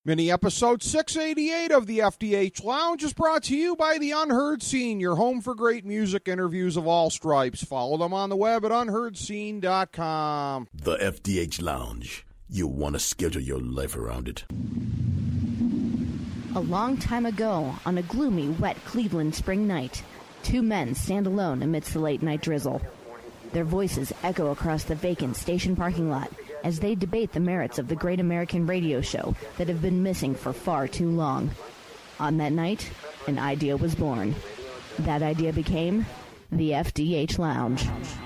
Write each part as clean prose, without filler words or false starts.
Mini episode 688 of the FDH Lounge is brought to you by The Unheard Scene, your home for great music interviews of all stripes. Follow them on the web at unheardscene.com. The FDH Lounge. You'll want to schedule your life around it. A long time ago, on a gloomy, wet Cleveland spring night, two men stand alone amidst the late-night drizzle. Their voices echo across the vacant station parking lot as they debate the merits of the great American radio show that have been missing for far too long. On that night, an idea was born. That idea became the FDH Lounge.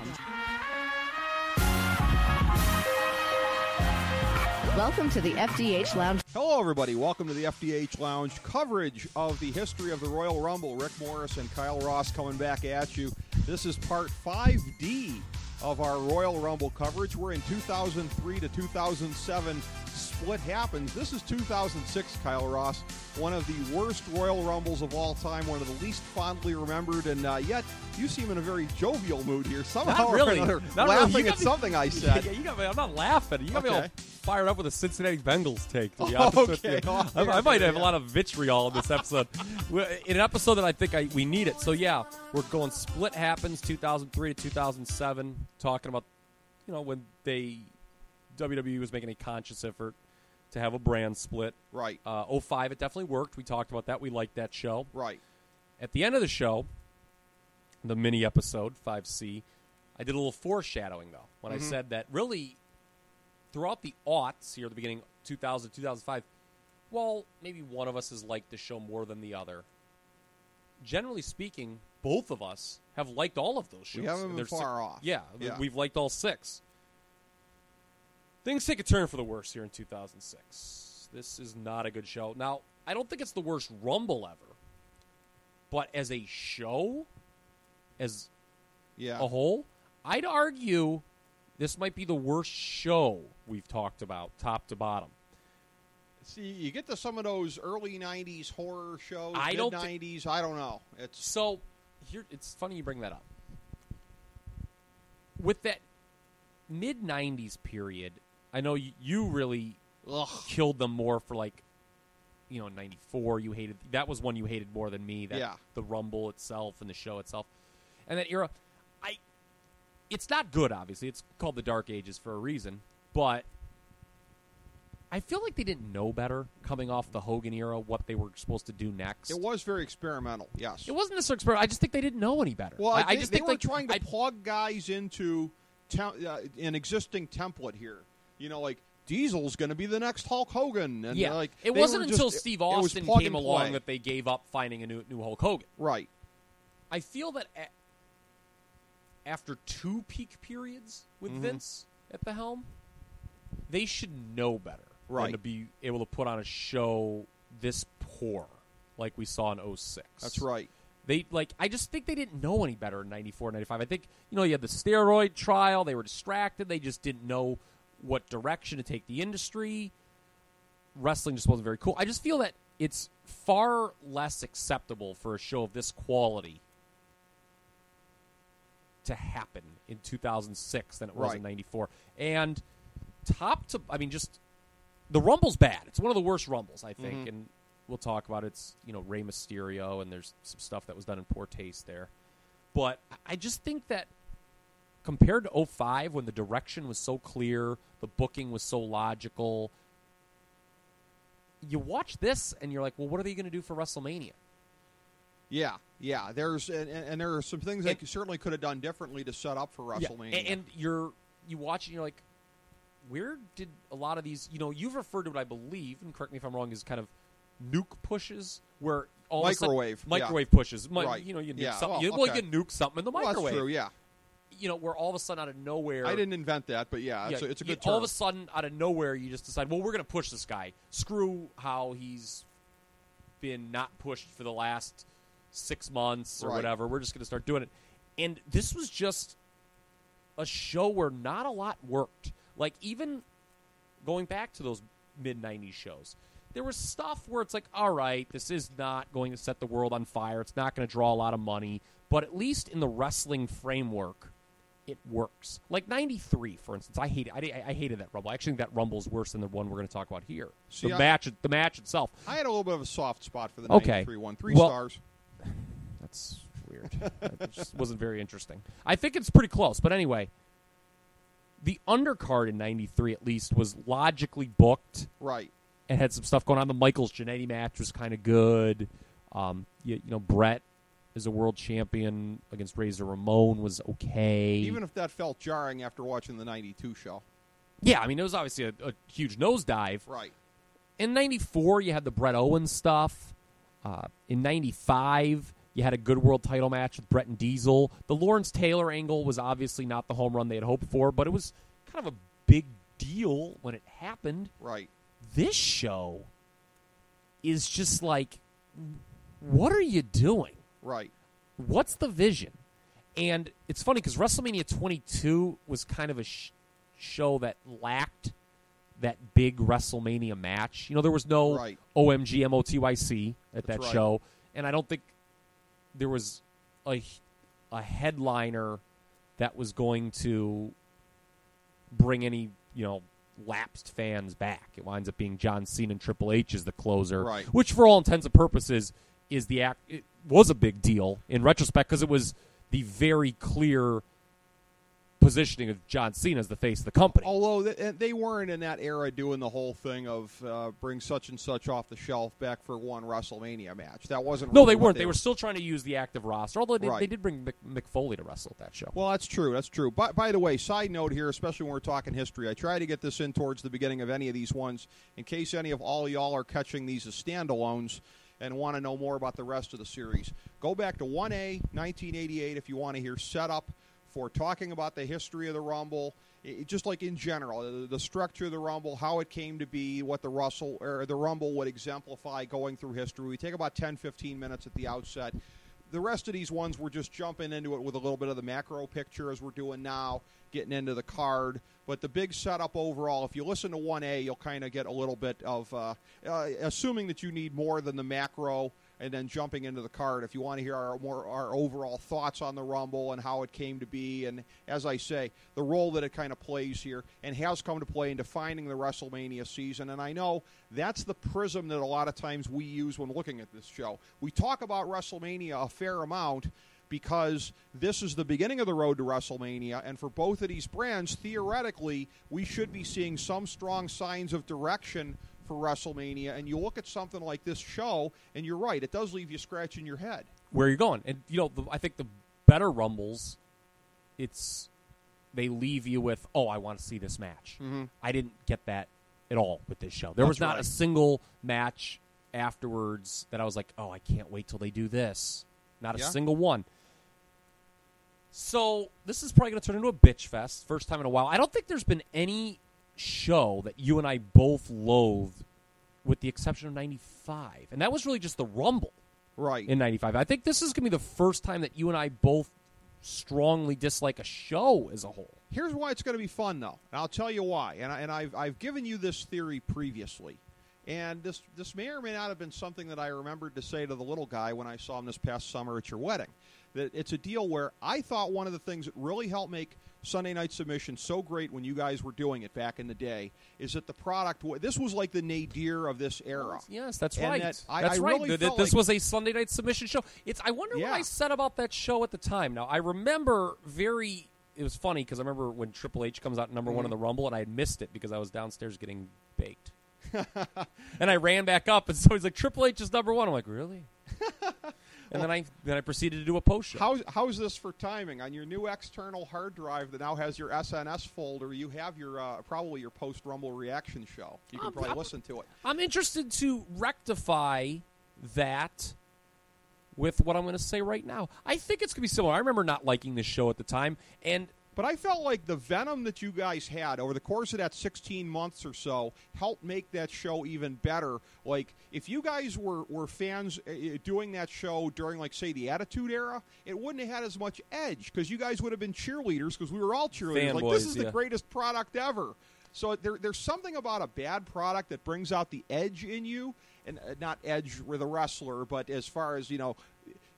Welcome to the FDH Lounge. Hello, everybody. Welcome to the FDH Lounge coverage of the history of the Royal Rumble. Rick Morris and Kyle Ross coming back at you. This is part 5D of our Royal Rumble coverage. We're in 2003 to 2007 split happens. This is 2006, Kyle Ross, one of the worst Royal Rumbles of all time, one of the least fondly remembered, and yet you seem in a very jovial mood here. Somehow Not really. or another, Not laughing really. at something I said. Yeah, you got me. I'm not laughing. You got me all fired up with a Cincinnati Bengals take, to be honest with you. Well, I might have a lot of vitriol in this episode. In an episode that I think we need it. So, yeah, we're going split happens 2003 to 2007, talking about, when WWE was making a conscious effort to have a brand split. Right. 05, it definitely worked. We talked about that. We liked that show. Right. At the end of the show, the mini episode, 5C, I did a little foreshadowing, though, when I said that really throughout the aughts here at the beginning, 2000, 2005, well, maybe one of us has liked the show more than the other. Generally speaking, both of us have liked all of those shows. We haven't been far off. Yeah, we've liked all six. Things take a turn for the worse here in 2006. This is not a good show. Now, I don't think it's the worst Rumble ever, but as a show, as a whole, I'd argue this might be the worst show we've talked about, top to bottom. See, you get to some of those early 90s horror shows, mid-90s, I don't know. So, it's funny you bring that up. With that mid-90s period, I know you really killed them more for 94. You hated that was one you hated more than me. The Rumble itself and the show itself, and that era. It's not good. Obviously, it's called the Dark Ages for a reason. But I feel like they didn't know better coming off the Hogan era what they were supposed to do next. It was very experimental. Yes, it wasn't necessarily experimental. I just think they didn't know any better. Well, I just think they were trying to plug guys into an existing template here. Diesel's going to be the next Hulk Hogan. And it wasn't until Steve Austin came along that they gave up finding a new Hulk Hogan. Right. I feel that after two peak periods with Vince at the helm, they should know better than to be able to put on a show this poor like we saw in 06. That's right. I just think they didn't know any better in 94, 95. I think, you had the steroid trial. They were distracted. They just didn't know what direction to take the industry. Wrestling just wasn't very cool. I just feel that it's far less acceptable for a show of this quality to happen in 2006 than it was in 94. And just the Rumble's bad. It's one of the worst Rumbles, I think, and we'll talk about it. It's, Rey Mysterio, and there's some stuff that was done in poor taste there. But I just think that compared to 05, when the direction was so clear, the booking was so logical, you watch this and you're like, well, what are they going to do for WrestleMania? Yeah. There's and there are some things they certainly could have done differently to set up for WrestleMania. Yeah. And you watch and you're like, where did a lot of these? You've referred to it, I believe, and correct me if I'm wrong, as kind of nuke pushes, where all microwave pushes. Right. You nuke something. You nuke something in the microwave. Well, that's true. Yeah. Where all of a sudden out of nowhere, I didn't invent that, but it's a good term. All of a sudden out of nowhere, you just decide, well, we're going to push this guy. Screw how he's been not pushed for the last 6 months or whatever. We're just going to start doing it. And this was just a show where not a lot worked. Even going back to those mid-90s shows, there was stuff where it's like, all right, this is not going to set the world on fire. It's not going to draw a lot of money. But at least in the wrestling framework, it works. Like 93, for instance, I hated that Rumble. I actually think that Rumble's worse than the one we're going to talk about here. See, the match itself. I had a little bit of a soft spot for the 93 one. 3 stars. That's weird. That just wasn't very interesting. I think it's pretty close. But anyway, the undercard in 93 at least was logically booked. Right. And had some stuff going on. The Michaels Jannetty match was kind of good. Brett as a world champion against Razor Ramon was okay. Even if that felt jarring after watching the 92 show. Yeah, I mean, it was obviously a huge nosedive. Right. In 94, you had the Bret Owens stuff. In 95, you had a good world title match with Bret and Diesel. The Lawrence Taylor angle was obviously not the home run they had hoped for, but it was kind of a big deal when it happened. Right. This show is just like, what are you doing? Right. What's the vision? And it's funny because WrestleMania 22 was kind of a show that lacked that big WrestleMania match. There was no OMG MOTYC at that show, and I don't think there was a headliner that was going to bring any, lapsed fans back. It winds up being John Cena and Triple H as the closer, which for all intents and purposes is it was a big deal in retrospect because it was the very clear positioning of John Cena as the face of the company. Although they weren't in that era doing the whole thing of bring such and such off the shelf back for one WrestleMania match. That wasn't. No, they weren't. They were still trying to use the active roster, although they did bring Mick Foley to wrestle at that show. Well, that's true. That's true. By the way, side note here, especially when we're talking history, I try to get this in towards the beginning of any of these ones in case any of all y'all are catching these as standalones and want to know more about the rest of the series. Go back to 1A, 1988 if you want to hear setup for talking about the history of the Rumble, just like in general, the structure of the Rumble, how it came to be, what the Rumble would exemplify going through history. We take about 10, 15 minutes at the outset. The rest of these ones, we're just jumping into it with a little bit of the macro picture as we're doing now, getting into the card. But the big setup overall, if you listen to 1A, you'll kind of get a little bit of, assuming that you need more than the macro, and then jumping into the card if you want to hear our overall thoughts on the Rumble and how it came to be, and as I say, the role that it kind of plays here and has come to play in defining the WrestleMania season. And I know that's the prism that a lot of times we use when looking at this show. We talk about WrestleMania a fair amount because this is the beginning of the road to WrestleMania, and for both of these brands, theoretically, we should be seeing some strong signs of direction for WrestleMania, and you look at something like this show, and you're right, it does leave you scratching your head. Where you're going. And, I think the better Rumbles, they leave you with, I want to see this match. Mm-hmm. I didn't get that at all with this show. There was not a single match afterwards that I was like, I can't wait till they do this. Not a single one. So this is probably going to turn into a bitch fest, first time in a while. I don't think there's been any show that you and I both loathed, with the exception of 95. And that was really just the Rumble in 95. I think this is going to be the first time that you and I both strongly dislike a show as a whole. Here's why it's going to be fun, though. And I'll tell you why. And I've given you this theory previously. And this may or may not have been something that I remembered to say to the little guy when I saw him this past summer at your wedding. That it's a deal where I thought one of the things that really helped make Sunday Night Submission so great when you guys were doing it back in the day is that the product, this was like the nadir of this era. Yes, that's right. That's right. Really this was a Sunday Night Submission show. I wonder what I said about that show at the time. Now, I remember it was funny because I remember when Triple H comes out number one in the Rumble, and I had missed it because I was downstairs getting baked. And I ran back up, and so he's like, Triple H is number one. I'm like, really? And then I proceeded to do a post show. How's this for timing? On your new external hard drive that now has your SNS folder, you have your probably your post-Rumble reaction show. You can probably listen to it. I'm interested to rectify that with what I'm going to say right now. I think it's going to be similar. I remember not liking this show at the time, but I felt like the venom that you guys had over the course of that 16 months or so helped make that show even better. Like, if you guys were fans doing that show during, like, say, the Attitude Era, it wouldn't have had as much edge because you guys would have been cheerleaders because we were all cheerleaders. Fanboys, like, this is the greatest product ever. So there's something about a bad product that brings out the edge in you, and not edge with a wrestler, but as far as,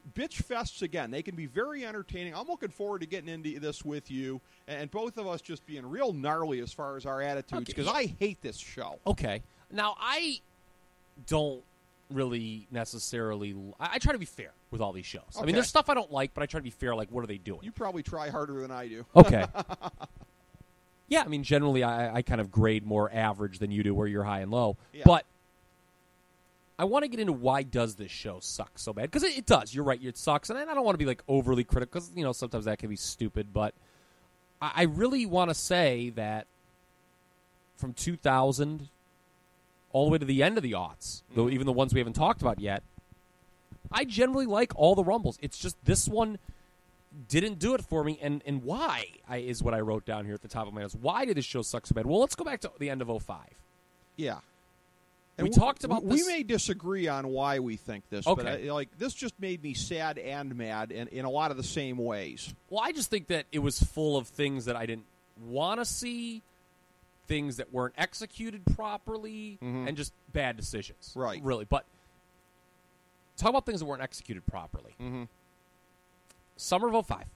bitch fests, again, they can be very entertaining. I'm looking forward to getting into this with you, and both of us just being real gnarly as far as our attitudes, because I hate this show. Okay. Now, I don't really necessarily... I try to be fair with all these shows. Okay. I mean, there's stuff I don't like, but I try to be fair, like, what are they doing? You probably try harder than I do. Okay. Yeah, I mean, generally, I kind of grade more average than you do, where you're high and low. Yeah. But I want to get into why does this show suck so bad? Because it does. You're right. It sucks. And I don't want to be, like, overly critical, because, sometimes that can be stupid. But I really want to say that from 2000 all the way to the end of the aughts, though even the ones we haven't talked about yet, I generally like all the Rumbles. It's just this one didn't do it for me, and why is what I wrote down here at the top of my notes. Why did this show suck so bad? Well, let's go back to the end of 05. Yeah. And we talked about this. We may disagree on why we think this, okay. But this just made me sad and mad in a lot of the same ways. Well, I just think that it was full of things that I didn't want to see, things that weren't executed properly, and just bad decisions. Right. Really. But talk about things that weren't executed properly. Summer of 05.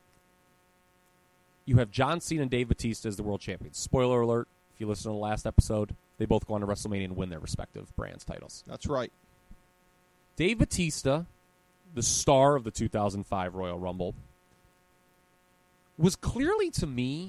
You have John Cena and Dave Bautista as the world champions. Spoiler alert, if you listen to the last episode, they both go on to WrestleMania and win their respective brands titles. That's right. Dave Bautista, the star of the 2005 Royal Rumble, was clearly, to me,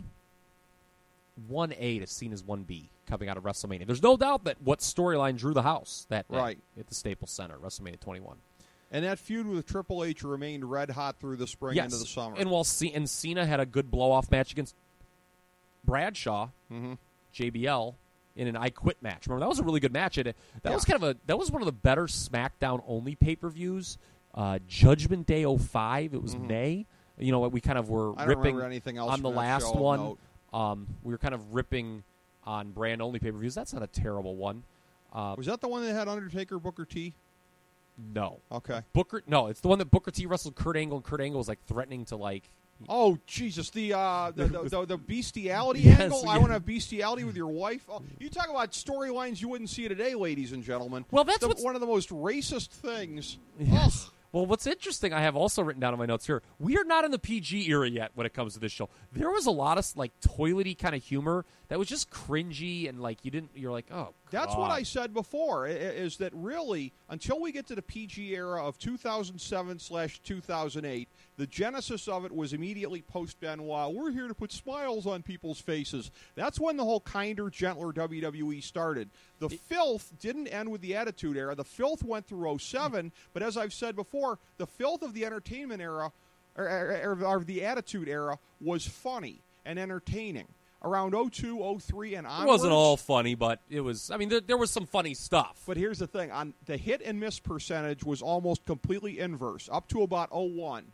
1A to Cena's 1B coming out of WrestleMania. There's no doubt that what storyline drew the house that night at the Staples Center, WrestleMania 21. And that feud with Triple H remained red hot through the spring into the summer. And while Cena had a good blow-off match against Bradshaw, JBL, in an I Quit match. Remember, that was a really good match. That was one of the better SmackDown only pay-per-views. Judgment Day 05. It was May. We kind of were ripping anything else on the last one. We were kind of ripping on brand only pay-per-views. That's not a terrible one. Was that the one that had Undertaker, Booker T? No. Okay. No, it's the one that Booker T wrestled Kurt Angle, and Kurt Angle was like threatening to like. Oh Jesus! The bestiality angle. Yeah. I want to have bestiality with your wife. Oh, you talk about storylines you wouldn't see today, ladies and gentlemen. Well, that's one of the most racist things. Yes. Well, what's interesting, I have also written down in my notes here, we are not in the PG era yet when it comes to this show. There was a lot of, like, toilety kind of humor that was just cringy and, like, you're like, oh, God. That's what I said before, is that really, until we get to the PG era of 2007/2008, the genesis of it was immediately post-Benoit. We're here to put smiles on people's faces. That's when the whole kinder, gentler WWE started. The filth didn't end with the Attitude Era. The filth went through 07, but as I've said before, the filth of the Entertainment Era, or the Attitude Era, was funny and entertaining. Around 02, 03, and onwards. It wasn't all funny, but it was, I mean, there was some funny stuff. But here's the thing. The hit and miss percentage was almost completely inverse, up to about 01.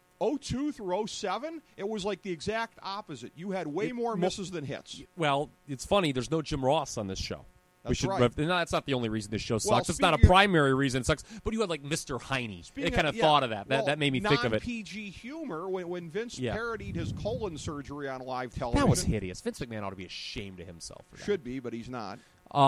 02 through 07, it was like the exact opposite. You had way more misses than hits. Well, it's funny. There's no Jim Ross on this show. That's right. That's not the only reason this show sucks. It's not a primary reason it sucks. But you had like Mr. Heine. I kind of thought of that. That made me think of it. Non-PG humor when Vince parodied his colon surgery on live television. That was hideous. Vince McMahon ought to be ashamed of himself for that. Should be, but he's not.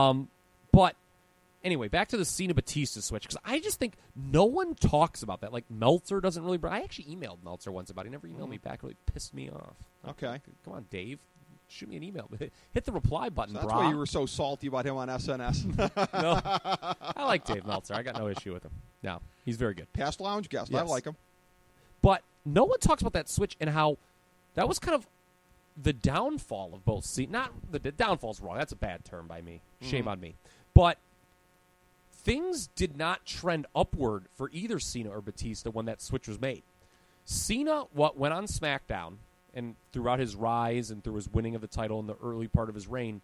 But anyway, back to the Cena Batista switch, because I just think no one talks about that. Like Meltzer doesn't really. I actually emailed Meltzer once about it. He never emailed me back. It really pissed me off. Okay. Come on, Dave. Shoot me an email. Hit the reply button, so that's why you were so salty about him on SNS. No. I like Dave Meltzer. I got no issue with him. No, he's very good. Past lounge guest. Yes. I like him. But no one talks about that switch and how that was kind of the downfall of both Cena. Not the downfall's wrong. That's a bad term by me. Shame on me. But things did not trend upward for either Cena or Batista when that switch was made. Cena went on SmackDown, and throughout his rise and through his winning of the title in the early part of his reign,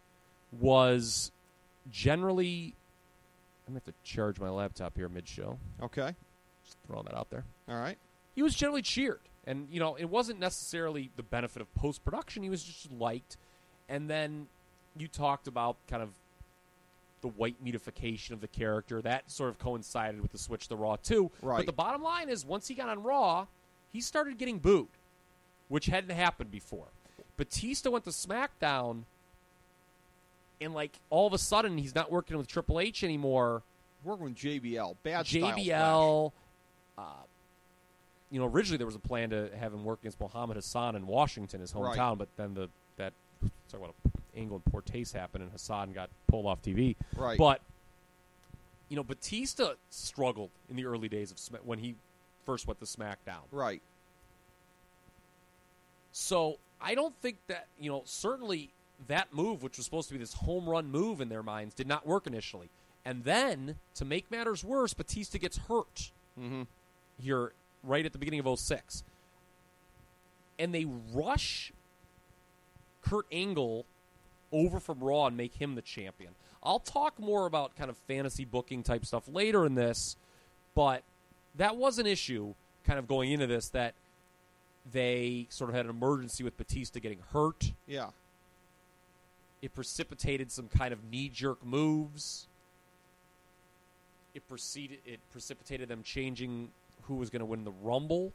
was generally... I'm going to have to charge my laptop here mid-show. Okay. Just throwing that out there. All right. He was generally cheered. And, it wasn't necessarily the benefit of post-production. He was just liked. And then you talked about kind of the white meatification of the character. That sort of coincided with the switch to Raw, too. Right. But the bottom line is, once he got on Raw, he started getting booed, which hadn't happened before. Batista went to SmackDown, and, all of a sudden, he's not working with Triple H anymore. Working with JBL. Bad JBL, originally there was a plan to have him work against Muhammad Hassan in Washington, his hometown, Right. but then talk about Angle and Portace happened, and Hassan got pulled off TV. Right. But Batista struggled in the early days of when he first went to SmackDown. Right. So I don't think that, certainly that move, which was supposed to be this home run move in their minds, did not work initially. And then, to make matters worse, Batista gets hurt here right at the beginning of 06. And they rush Kurt Angle over from Raw and make him the champion. I'll talk more about kind of fantasy booking type stuff later in this, but that was an issue kind of going into this, that they sort of had an emergency with Batista getting hurt. Yeah. It precipitated some kind of knee-jerk moves. It precipitated them changing who was going to win the Rumble.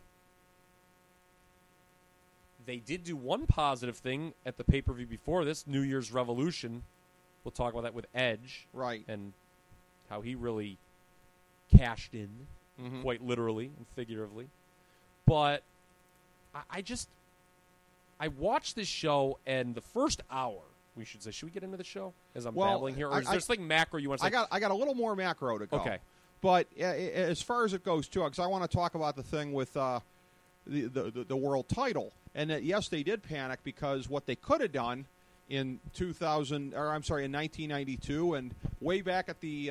They did do one positive thing at the pay-per-view before this, New Year's Revolution. We'll talk about that with Edge. Right. And how he really cashed in, quite literally and figuratively. But I watched this show, and the first hour, we should say, should we get into the show as I'm babbling here? Or is there something macro you want to say? I got a little more macro to go. Okay. But as far as it goes, too, because I want to talk about the thing with the world title. And that, yes, they did panic because what they could have done in 1992 and way back at the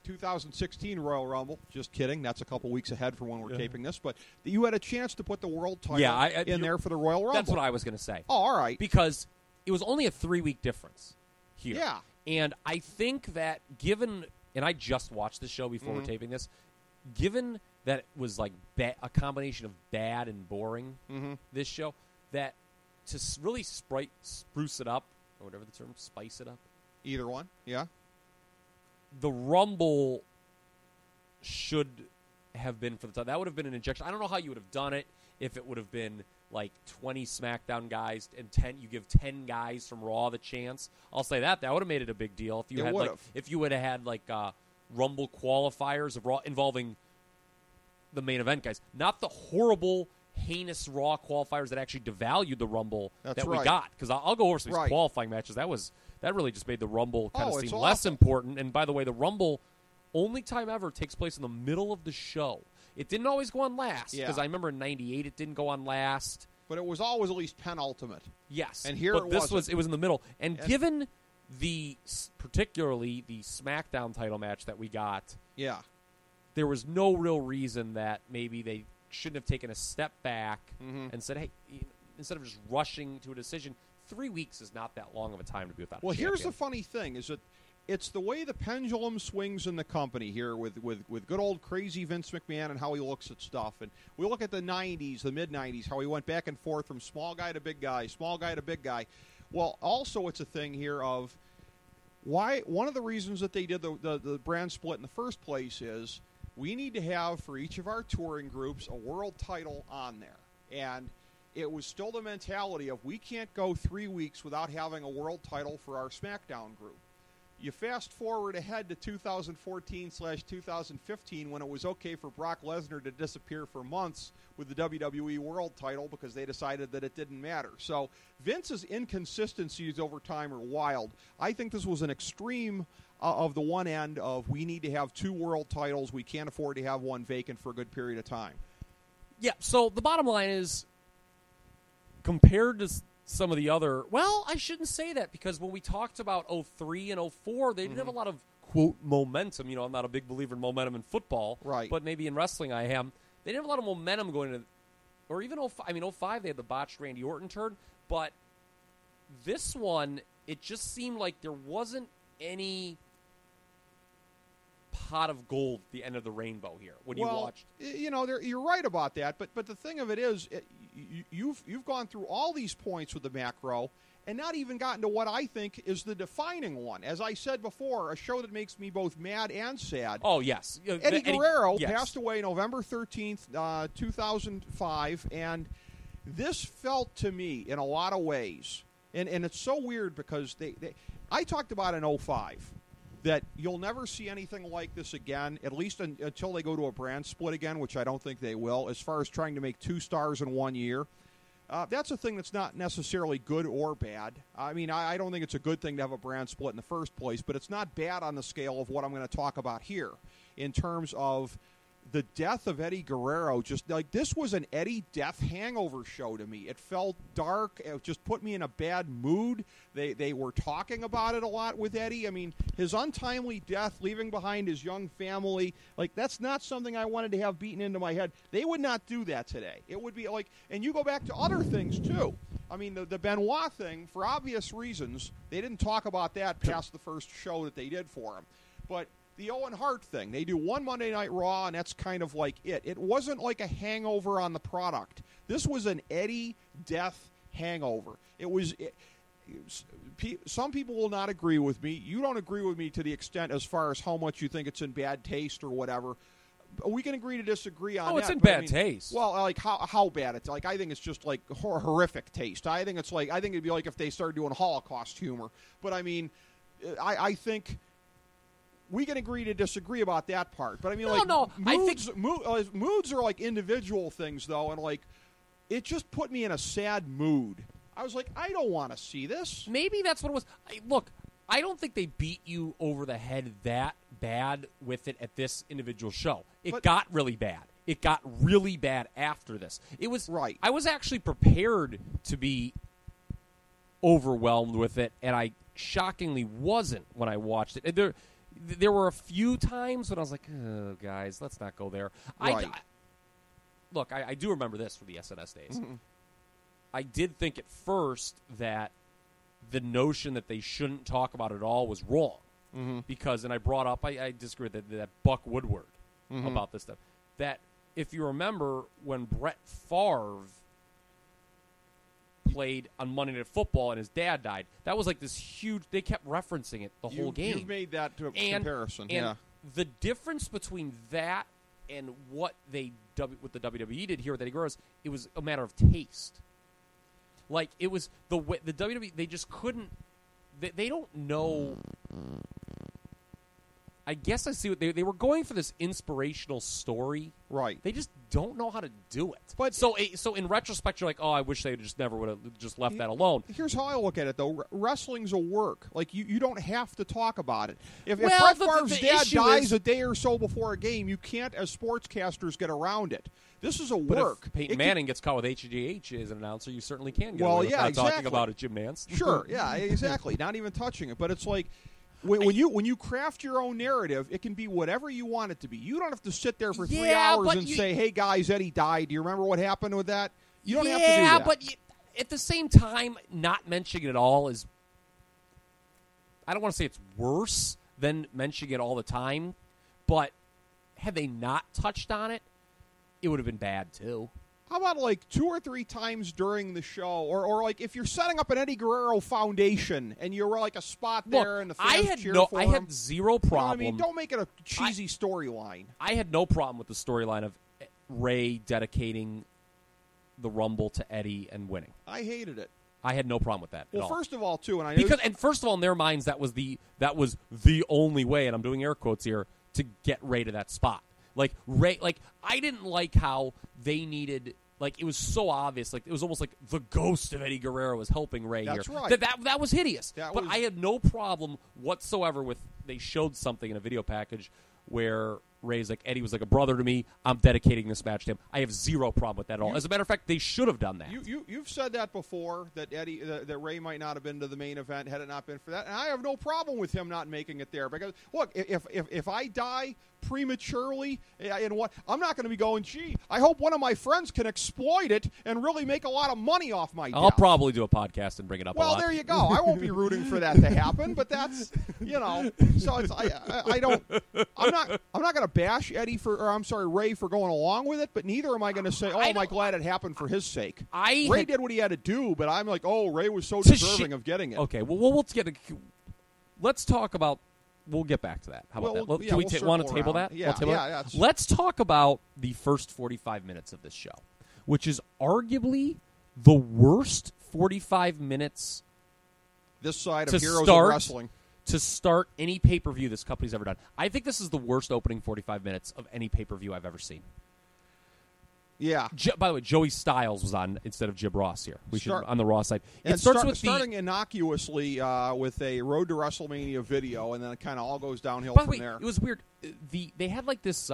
2016 Royal Rumble. Just kidding. That's a couple weeks ahead from when we're taping this. But you had a chance to put the world title in there for the Royal Rumble. That's what I was going to say. Oh, all right. Because it was only a 3-week difference here. Yeah. And I think that given, and I just watched the show before we're taping this, given that it was like a combination of bad and boring, this show, that to really spruce it up, or whatever the term, spice it up. Either one, yeah. The Rumble should have been for the time. That would have been an injection. I don't know how you would have done it if it would have been like 20 SmackDown guys and 10. You give 10 guys from Raw the chance. I'll say that would have made it a big deal if you would have had Rumble qualifiers of Raw involving the main event guys, not the horrible, heinous Raw qualifiers that actually devalued the Rumble we got. Because I'll go over some of these qualifying matches. That really just made the Rumble kind of seem less important. And by the way, the Rumble, only time ever, takes place in the middle of the show. It didn't always go on last, because I remember in '98 it didn't go on last. But it was always at least penultimate. Yes, and here it was in the middle. And given particularly the SmackDown title match that we got, there was no real reason that maybe they shouldn't have taken a step back and said, hey, instead of just rushing to a decision, 3 weeks is not that long of a time to be without a champion. Here's the funny thing, is that it's the way the pendulum swings in the company here with good old crazy Vince McMahon and how he looks at stuff. And we look at the 90s, the mid-90s, how he went back and forth from small guy to big guy, small guy to big guy. Well, also it's a thing here of why one of the reasons that they did the brand split in the first place is we need to have for each of our touring groups a world title on there. And it was still the mentality of we can't go 3 weeks without having a world title for our SmackDown group. You fast forward ahead to 2014/2015 when it was okay for Brock Lesnar to disappear for months with the WWE World title because they decided that it didn't matter. So Vince's inconsistencies over time are wild. I think this was an extreme of the one end of we need to have 2 world titles. We can't afford to have one vacant for a good period of time. Yeah, so the bottom line is, compared to some of the other, well, I shouldn't say that, because when we talked about 03 and 04, they didn't have a lot of, quote, momentum. I'm not a big believer in momentum in football, right? But maybe in wrestling I am. They didn't have a lot of momentum going into, or even 05, they had the botched Randy Orton turn, but this one, it just seemed like there wasn't any pot of gold at the end of the rainbow here when you watched. You're right about that, but the thing of it is, you've gone through all these points with the macro and not even gotten to what I think is the defining one. As I said before, a show that makes me both mad and sad. Oh, yes. Eddie Guerrero passed away November 13th, 2005, and this felt to me in a lot of ways, and it's so weird because I talked about in 05, that you'll never see anything like this again, at least until they go to a brand split again, which I don't think they will, as far as trying to make 2 stars in 1 year. That's a thing that's not necessarily good or bad. I mean, I don't think it's a good thing to have a brand split in the first place, but it's not bad on the scale of what I'm going to talk about here in terms of the death of Eddie Guerrero. Just like this was an Eddie death hangover show to me. It felt dark. It just put me in a bad mood. They were talking about it a lot with Eddie. I mean, his untimely death, leaving behind his young family, like that's not something I wanted to have beaten into my head. They would not do that today. It would be like, and you go back to other things too. I mean, the Benoit thing, for obvious reasons, they didn't talk about that past the first show that they did for him. But the Owen Hart thing, they do one Monday Night Raw, and that's kind of like it. It wasn't like a hangover on the product. This was an Eddie death hangover. It was. Some people will not agree with me. You don't agree with me to the extent as far as how much you think it's in bad taste or whatever. We can agree to disagree on that. Oh, it's in bad taste. Well, like how bad it's like. I think it's just like horrific taste. I think it'd be like if they started doing Holocaust humor. But I mean, I think we can agree to disagree about that part. But I mean, moods are like individual things, though, and like it just put me in a sad mood. I was like, I don't want to see this. Maybe that's what it was. Look, I don't think they beat you over the head that bad with it at this individual show. It got really bad. It got really bad after this. It was right. I was actually prepared to be overwhelmed with it, and I shockingly wasn't when I watched it. There were a few times when I was like, oh, guys, let's not go there. Right. I do remember this from the SNS days. Mm-hmm. I did think at first that the notion that they shouldn't talk about it at all was wrong. Mm-hmm. Because, and I brought up, I disagree with that Buck Woodward mm-hmm. about this stuff. That if you remember when Brett Favre played on Monday Night Football and his dad died, that was like this huge, they kept referencing it the whole game. You've made that comparison. And the difference between that and what the WWE did here with Eddie Guerrero, it was a matter of taste. Like, it was the way the WWE, they just couldn't, they don't know. I guess I see what they were going for, this inspirational story. Right. They just don't know how to do it. But so in retrospect, you're like, oh, I wish they just never would have just left that alone. Here's how I look at it, though. Wrestling's a work. Like, you don't have to talk about it. If Brett Favre's dad dies a day or so before a game, you can't, as sportscasters, get around it. This is a work. If Peyton Manning gets caught with HGH as an announcer, you certainly can get away with not talking about it, Jim Nance. Sure, yeah, exactly. Not even touching it. But it's like, when you craft your own narrative, it can be whatever you want it to be. You don't have to sit there for 3 hours and say, hey, guys, Eddie died. Do you remember what happened with that? You don't have to do that. Yeah, but at the same time, not mentioning it at all is, I don't want to say it's worse than mentioning it all the time, but had they not touched on it, it would have been bad too. How about like 2 or 3 times during the show, or like if you're setting up an Eddie Guerrero foundation and you're like a spot there and the fans cheer for him. I had zero problem. You know what I mean, don't make it a cheesy storyline. I had no problem with the storyline of Ray dedicating the Rumble to Eddie and winning. I hated it. I had no problem with that. Well, at all. First of all, too, and first of all, in their minds, that was the only way, and I'm doing air quotes here, to get Ray to that spot. Like Ray, like I didn't like how they needed. Like it was so obvious. Like it was almost like the ghost of Eddie Guerrero was helping Ray That's here. Right. That was hideous. I had no problem whatsoever with. They showed something in a video package where Ray's like, Eddie was like a brother to me. I'm dedicating this match to him. I have zero problem with that at all. As a matter of fact, they should have done that. You've said that before, that that Ray might not have been to the main event had it not been for that, and I have no problem with him not making it there. Because look, if I die prematurely, and what I'm not going to be going, gee, I hope one of my friends can exploit it and really make a lot of money off my death. I'll probably do a podcast and bring it up. Well, a lot. there you go. I won't be rooting for that to happen, but that's So it's I'm not going to bash Ray for going along with it, but neither am I going to say, am I glad it happened for his sake. Ray did what he had to do, but I'm like, Ray was so deserving of getting it. Okay, well, let's talk about. We'll get back to that. How about that? Do we want to table that? Yeah. Let's talk about the first 45 minutes of this show, which is arguably the worst 45 minutes this side of Heroes of Wrestling to start any pay-per-view this company's ever done. I think this is the worst opening 45 minutes of any pay-per-view I've ever seen. Yeah. By the way, Joey Styles was on instead of Jim Ross here. We should on the Raw side. It starts starting innocuously with a Road to WrestleMania video, and then it kind of all goes downhill from there. It was weird. They had like this.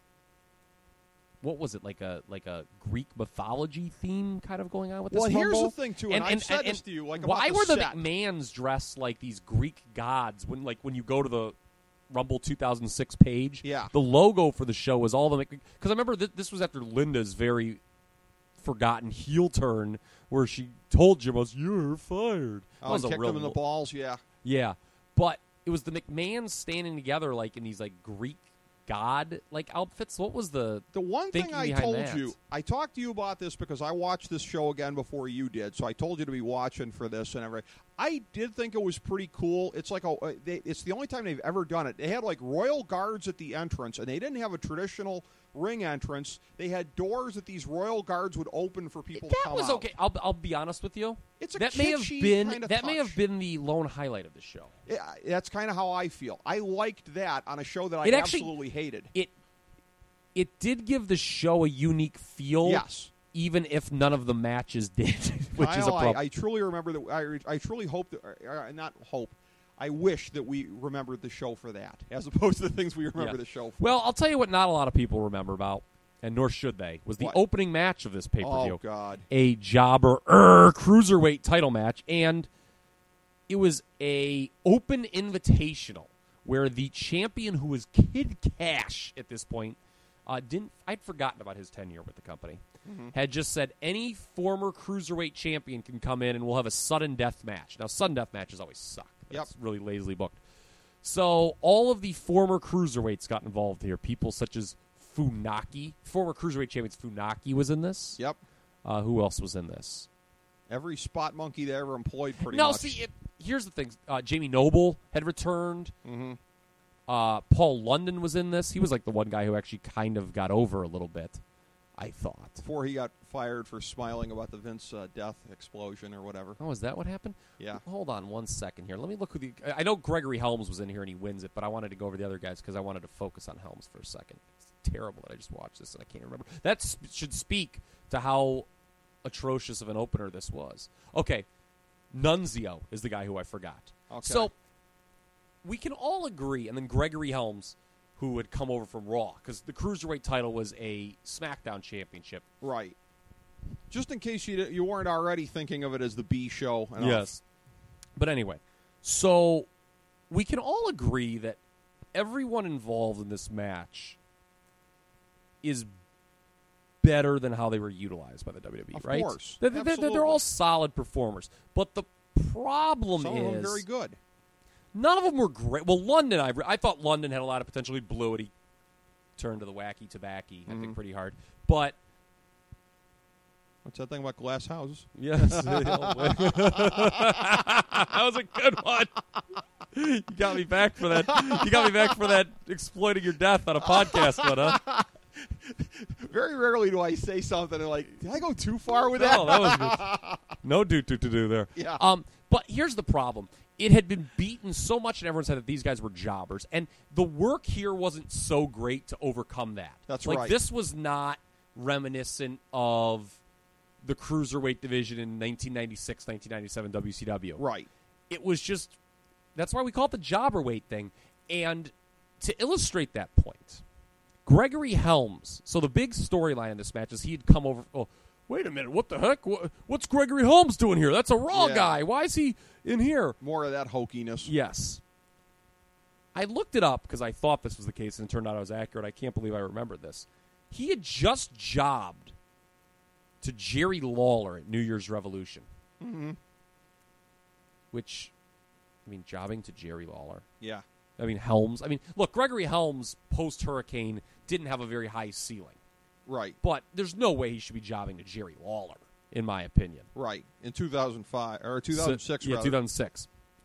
What was it, like a Greek mythology theme kind of going on with this Rumble? Well, here's the thing too, and I've said this to you, like about why were the set. McMahons dressed like these Greek gods when you go to the Rumble 2006 page? Yeah. The logo for the show was all the because I remember this was after Linda's very forgotten heel turn where she told Jim Ross, "You're fired." Oh, and kicked him in the balls. Yeah, but it was the McMahons standing together like in these like Greek god like outfits. What was the one thing I told you? I talked to you about this because I watched this show again before you did, so I told you to be watching for this and everything. I did think it was pretty cool. It's like it's the only time they've ever done it. They had like royal guards at the entrance, and they didn't have a traditional ring entrance. They had doors that these royal guards would open for people to come out. That was okay. I'll be honest with you. It's a that may have been the lone highlight of the show. Yeah, that's kind of how I feel. I liked that on a show that I absolutely hated. It did give the show a unique feel. Yes. Even if none of the matches did, which is a problem. I truly remember that. I truly hope that, not hope. I wish that we remembered the show for that, as opposed to the things we remember the show for. Well, I'll tell you what not a lot of people remember about, and nor should they, was the opening match of this pay-per-view. Oh, God. A jobber cruiserweight title match, and it was a open invitational where the champion, who was Kid Cash at this point, I'd forgotten about his tenure with the company, had just said any former cruiserweight champion can come in and we'll have a sudden death match. Now, sudden death matches always suck. It's really lazily booked. So all of the former cruiserweights got involved here. People such as Funaki, former cruiserweight champions Funaki was in this. Yep. Who else was in this? Every spot monkey they ever employed pretty much. No, see, here's the thing. Jamie Noble had returned. Mm-hmm. Paul London was in this. He was like the one guy who actually kind of got over a little bit, I thought. Before he got fired for smiling about the Vince death explosion or whatever. Oh, is that what happened? Yeah. Hold on 1 second here. Let me look who I know Gregory Helms was in here and he wins it, but I wanted to go over the other guys because I wanted to focus on Helms for a second. It's terrible that I just watched this and I can't remember. That should speak to how atrocious of an opener this was. Okay. Nunzio is the guy who I forgot. Okay. So we can all agree, and then Gregory Helms, who had come over from Raw, because the Cruiserweight title was a SmackDown championship. Right. Just in case you weren't already thinking of it as the B show. Yes. But anyway, so we can all agree that everyone involved in this match is better than how they were utilized by the WWE, right? Of course. They're all solid performers. But the problem Some is... Some of them very good. None of them were great. Well, London, I thought London had a lot of potential. He blew it. He turned to the wacky tobacco, I think, pretty hard. But what's that thing about glass houses? Yes. That was a good one. You got me back for that. You got me back for that exploiting your death on a podcast one, huh? Very rarely do I say something and like, did I go too far with that? No, that was good. No do there. Yeah. But here's the problem. It had been beaten so much, and everyone said that these guys were jobbers. And the work here wasn't so great to overcome that. That's right. Like, this was not reminiscent of the Cruiserweight division in 1996, 1997 WCW. Right. It was just, that's why we call it the jobber weight thing. And to illustrate that point, Gregory Helms, so the big storyline in this match is he had come over, wait a minute, what the heck? What's Gregory Helms doing here? That's a Raw guy. Why is he in here? More of that hokiness. Yes. I looked it up because I thought this was the case, and it turned out I was accurate. I can't believe I remembered this. He had just jobbed to Jerry Lawler at New Year's Revolution. Mm-hmm. Which, jobbing to Jerry Lawler. Yeah. Helms. Look, Gregory Helms, post-Hurricane, didn't have a very high ceiling. Right. But there's no way he should be jobbing to Jerry Lawler, in my opinion. Right. In 2005, or 2006, rather. 2006.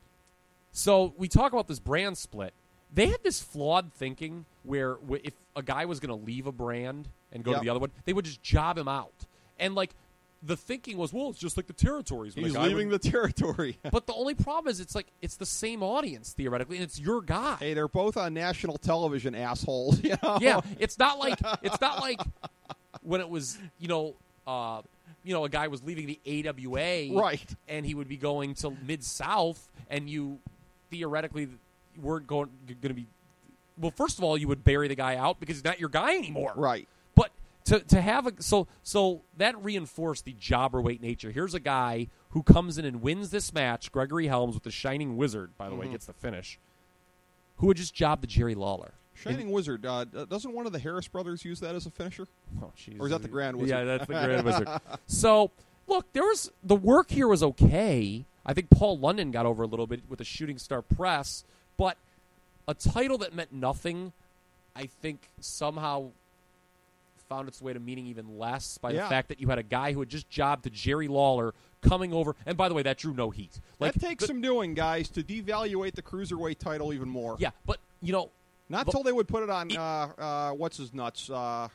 So we talk about this brand split. They had this flawed thinking where if a guy was going to leave a brand and go to the other one, they would just job him out. And, the thinking was, well, it's just like the territories. He's leaving the territory. But the only problem is it's the same audience, theoretically, and it's your guy. Hey, they're both on national television, assholes. You know? Yeah, it's not like when it was, a guy was leaving the AWA, right, and he would be going to Mid-South, and you theoretically weren't going to be. Well, first of all, you would bury the guy out because he's not your guy anymore. Right. But to have so that reinforced the jobber weight nature. Here's a guy who comes in and wins this match. Gregory Helms with the Shining Wizard, by the way, gets the finish. Who had just jobbed the Jerry Lawler. Shining Wizard. Doesn't one of the Harris brothers use that as a finisher? Oh, jeez. Or is that the Grand Wizard? Yeah, that's the Grand Wizard. So, look, the work here was okay. I think Paul London got over a little bit with the Shooting Star Press, but a title that meant nothing, I think somehow found its way to meaning even less by the fact that you had a guy who had just jobbed to Jerry Lawler coming over. And by the way, that drew no heat. That takes some doing, guys, to devaluate the Cruiserweight title even more. Yeah, but, not until they would put it on, what's his nuts,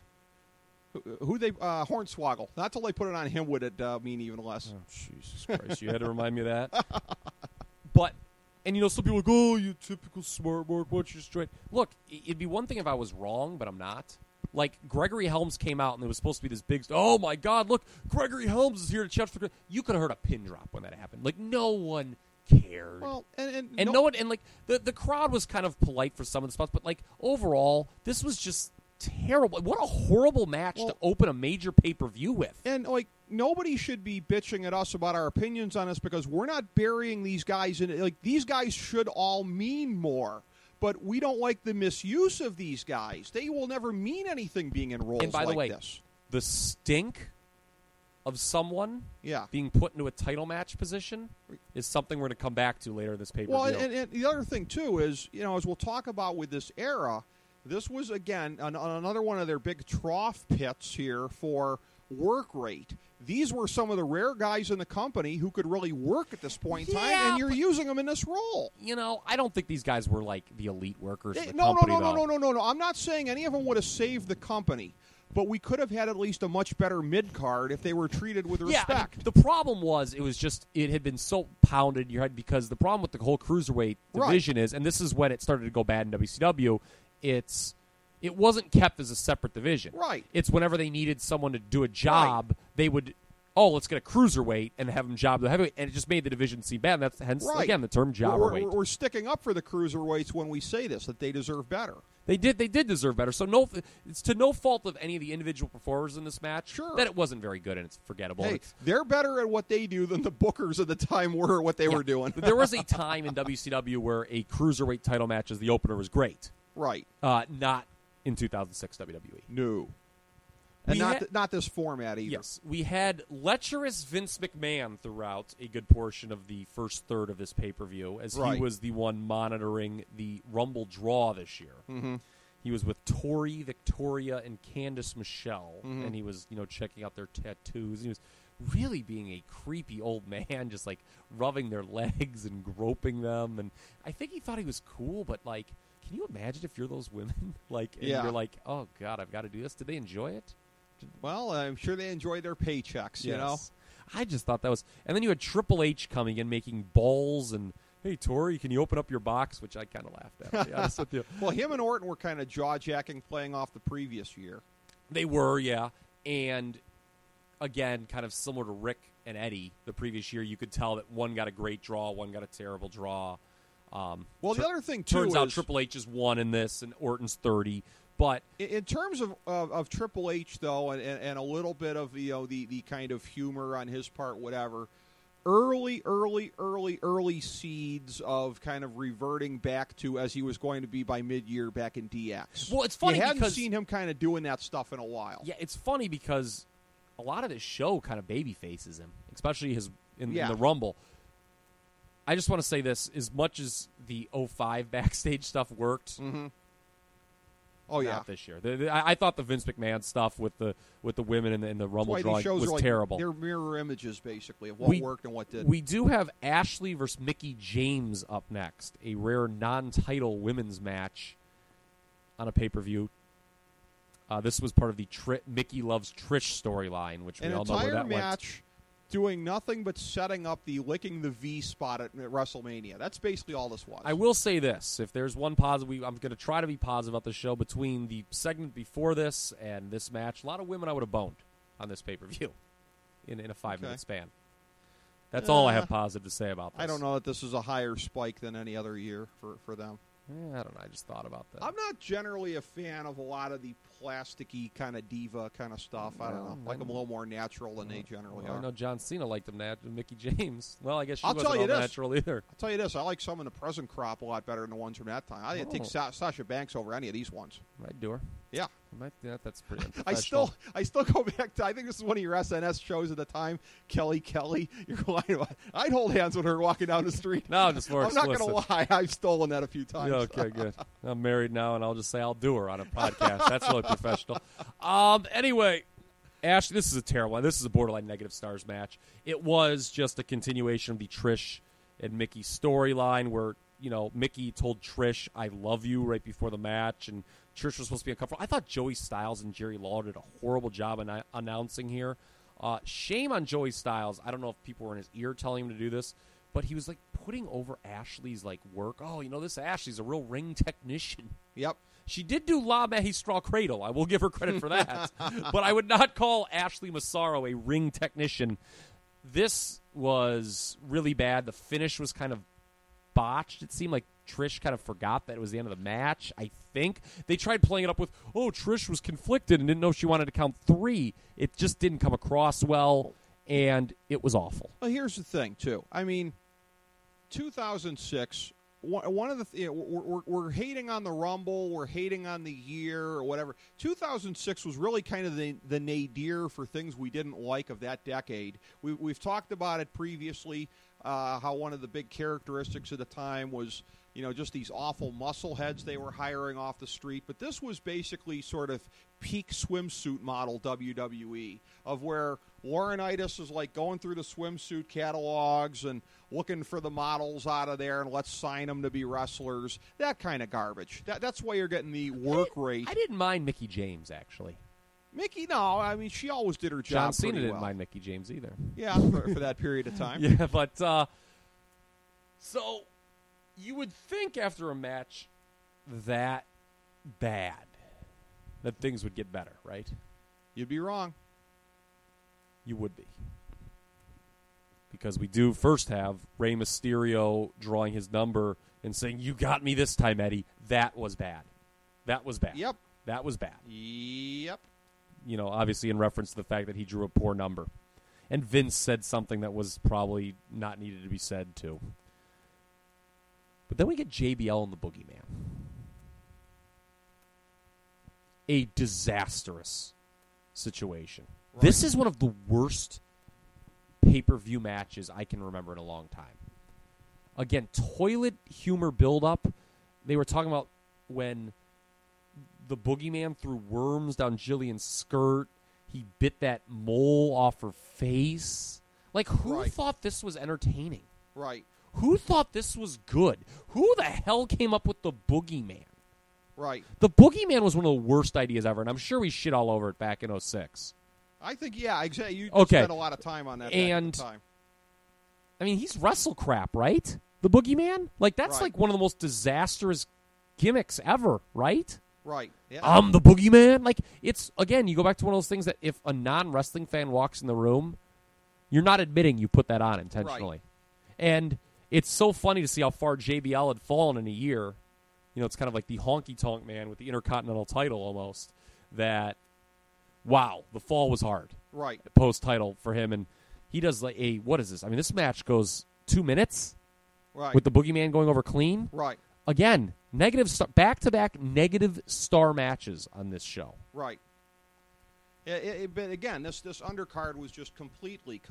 Hornswoggle. Not till they put it on him would it mean even less. Oh, Jesus Christ. You had to remind me of that. But, and some people are like, oh, you typical smart mark, what's your straight? Look, it'd be one thing if I was wrong, but I'm not. Like, Gregory Helms came out, and there was supposed to be this big, oh, my God, look, Gregory Helms is here to chat for. You could have heard a pin drop when that happened. Like, no one cared. Well, and no one, and like, the crowd was kind of polite for some of the spots, but, like, overall, this was just terrible. What a horrible match to open a major pay-per-view with. And, like, nobody should be bitching at us about our opinions on this because we're not burying these guys in it. Like, these guys should all mean more. But we don't like the misuse of these guys. They will never mean anything being in roles like this. And by the way, the stink of someone being put into a title match position is something we're going to come back to later in this pay-per-view. Well, and the other thing, too, is, as we'll talk about with this era, this was, again, another one of their big trough pits here for work rate. These were some of the rare guys in the company who could really work at this point in time, and you're using them in this role. I don't think these guys were like the elite workers of the No. company. I'm not saying any of them would have saved the company, but we could have had at least a much better mid-card if they were treated with respect. Yeah, the problem was it had been so pounded in your head because the problem with the whole Cruiserweight division is, and this is when it started to go bad in WCW, it wasn't kept as a separate division. Right. It's whenever they needed someone to do a job, they would, let's get a cruiserweight and have them job the heavyweight, and it just made the division seem bad. And that's hence, again, the term jobberweight. We're sticking up for the cruiserweights when we say this, that they deserve better. They did deserve better. So it's to no fault of any of the individual performers in this match that it wasn't very good and it's forgettable. Hey, they're better at what they do than the bookers at the time were at what they were doing. There was a time in WCW where a cruiserweight title match as the opener was great. Right. Not in 2006 WWE. No. And not this format either. Yes. We had lecherous Vince McMahon throughout a good portion of the first third of this pay-per-view as he was the one monitoring the Rumble draw this year. Mm-hmm. He was with Tori, Victoria, and Candice Michelle, and he was, checking out their tattoos. He was really being a creepy old man, just, like, rubbing their legs and groping them. And I think he thought he was cool, but, like, can you imagine if you're those women? Like, and you're like, oh, God, I've got to do this. Did they enjoy it? Well, I'm sure they enjoyed their paychecks, you know? I just thought that was... And then you had Triple H coming in, making balls, and, hey, Tori, can you open up your box? Which I kind of laughed at, to be honest with you. Well, him and Orton were kind of jaw-jacking playing off the previous year. They were, yeah. And, again, kind of similar to Rick and Eddie the previous year, you could tell that one got a great draw, one got a terrible draw. Well, the other thing, too, turns out Triple H is 1 in this, and Orton's 30. But in terms of Triple H, though, and a little bit of the kind of humor on his part, whatever, early seeds of kind of reverting back to as he was going to be by mid-year back in DX. Well, it's funny you hadn't seen him kind of doing that stuff in a while. Yeah, it's funny because a lot of this show kind of baby faces him, especially in the Rumble. I just want to say this: as much as the 05 backstage stuff worked. Mm-hmm. Oh yeah, not this year. I thought the Vince McMahon stuff with the women in the Rumble drawing was terrible. They're mirror images, basically, of what worked and what didn't. We do have Ashley versus Mickie James up next, a rare non-title women's match on a pay-per-view. This was part of the Mickey Loves Trish storyline, which we all know where that went. An entire match doing nothing but setting up the licking the V spot at WrestleMania. That's basically all this was. I will say this. If there's one positive, I'm going to try to be positive about the show. Between the segment before this and this match, a lot of women I would have boned on this pay-per-view in a 5-minute span. That's all I have positive to say about this. I don't know that this is a higher spike than any other year for them. I don't know. I just thought about that. I'm not generally a fan of a lot of the plasticky kind of diva kind of stuff. I don't know. Like them a little more natural than they generally are. I know John Cena liked them natural. Mickey James. Well, I guess she I'll wasn't tell you all this. natural either. I'll tell you this. I like some in the present crop a lot better than the ones from that time. I think Sasha Banks over any of these ones. I'd do her. Yeah. That's pretty unprofessional. I still go back to, I think this is one of your SNS shows at the time, Kelly. You're lying. I'd hold hands with her walking down the street. No, I'm just more I'm explicit. not going to lie. I've stolen that a few times. Yeah, okay, good. I'm married now, and I'll just say I'll do her on a podcast. That's really professional. Anyway, Ashley, this is a terrible one. This is a borderline negative stars match. It was just a continuation of the Trish and Mickey storyline where, Mickey told Trish, I love you, right before the match, and Trish was supposed to be uncomfortable. I thought Joey Styles and Jerry Lawler did a horrible job announcing here. Shame on Joey Styles. I don't know if people were in his ear telling him to do this, but he was putting over Ashley's work. Oh, this Ashley's a real ring technician. Yep. She did do La Magistral Cradle. I will give her credit for that. But I would not call Ashley Massaro a ring technician. This was really bad. The finish was kind of botched. It seemed like Trish kind of forgot that it was the end of the match, I think. They tried playing it up with, Trish was conflicted and didn't know she wanted to count 3. It just didn't come across well, and it was awful. Well, here's the thing, too. 2006, one of the we're hating on the Rumble, we're hating on the year or whatever. 2006 was really kind of the nadir for things we didn't like of that decade. We've talked about it previously, how one of the big characteristics at the time was, just these awful muscle heads they were hiring off the street. But this was basically sort of peak swimsuit model WWE, of where Laurinaitis is going through the swimsuit catalogs and looking for the models out of there and let's sign them to be wrestlers. That kind of garbage. That's why you're getting the work rate. I didn't mind Mickey James, actually. Mickey, no. She always did her job John Cena pretty didn't well. mind Mickey James either. Yeah, for that period of time. Yeah, but so you would think after a match that bad that things would get better, right? You'd be wrong. You would be. Because we do first have Rey Mysterio drawing his number and saying, you got me this time, Eddie. That was bad. That was bad. Yep. That was bad. Yep. Obviously in reference to the fact that he drew a poor number. And Vince said something that was probably not needed to be said, too. But then we get JBL and the Boogeyman. A disastrous situation. Right. This is one of the worst pay-per-view matches I can remember in a long time. Again, toilet humor build-up. They were talking about when the Boogeyman threw worms down Jillian's skirt. He bit that mole off her face. Who thought this was entertaining? Right. Who thought this was good? Who the hell came up with the Boogeyman? Right. The Boogeyman was one of the worst ideas ever, and I'm sure we shit all over it back in 06. I think, yeah, exactly. You just spent a lot of time on that back at the time. He's wrestle crap, right? The Boogeyman? That's one of the most disastrous gimmicks ever, right? Right. Yeah. I'm the Boogeyman? It's, again, you go back to one of those things that if a non-wrestling fan walks in the room, you're not admitting you put that on intentionally. Right. And it's so funny to see how far JBL had fallen in a year. It's kind of like the honky-tonk man with the Intercontinental title almost. That, wow, the fall was hard. Right. Post-title for him. And he does what is this? This match goes 2 minutes. Right. With the Boogeyman going over clean. Right. Again, back-to-back negative star matches on this show. Right. But again, this undercard was just completely,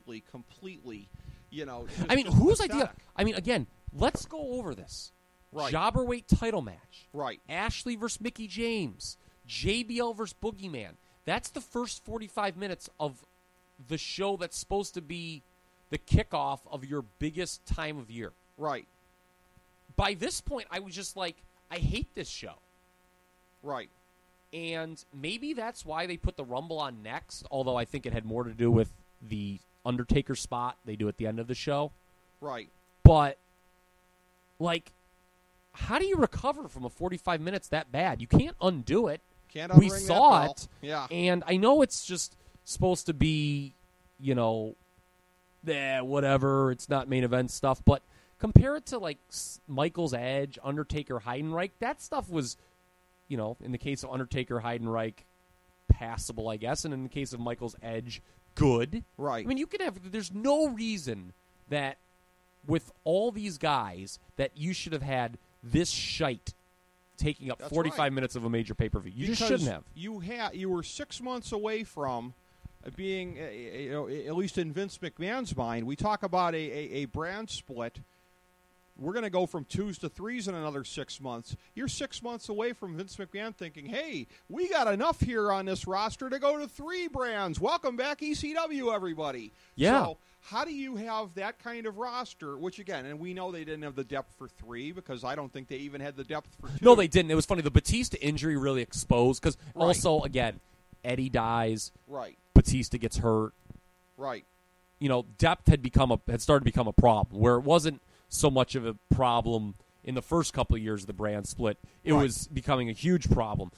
whose idea? Again, let's go over this. Right. Jobberweight title match. Right. Ashley versus Mickey James. JBL versus Boogeyman. That's the first 45 minutes of the show that's supposed to be the kickoff of your biggest time of year. Right. By this point, I was just I hate this show. Right. And maybe that's why they put the Rumble on next, although I think it had more to do with the Undertaker spot they do at the end of the show. Right. But, like, how do you recover from a 45 minutes that bad? You can't undo it. Can't we unring saw that it. Yeah. And I know it's just supposed to be, whatever. It's not main event stuff. But compare it to, like, Michaels Edge, Undertaker, Heidenreich. That stuff was, in the case of Undertaker, Heidenreich, passable, I guess. And in the case of Michaels Edge, good. Right. I mean, there's no reason that with all these guys that you should have had this shite taking up That's 45 right. minutes of a major pay-per-view. You just shouldn't have. You were 6 months away from being, at least in Vince McMahon's mind, we talk about a brand split. We're going to go from 2s to 3s in another 6 months. You're 6 months away from Vince McMahon thinking, hey, we got enough here on this roster to go to 3 brands. Welcome back, ECW, everybody. Yeah. So how do you have that kind of roster, which, again, and we know they didn't have the depth for 3 because I don't think they even had the depth for 2. No, they didn't. It was funny. The Batista injury really exposed because Right. also, again, Eddie dies. Right. Batista gets hurt. Right. Depth had started to become a problem where it wasn't so much of a problem in the first couple of years of the brand split. It Right. was becoming a huge problem.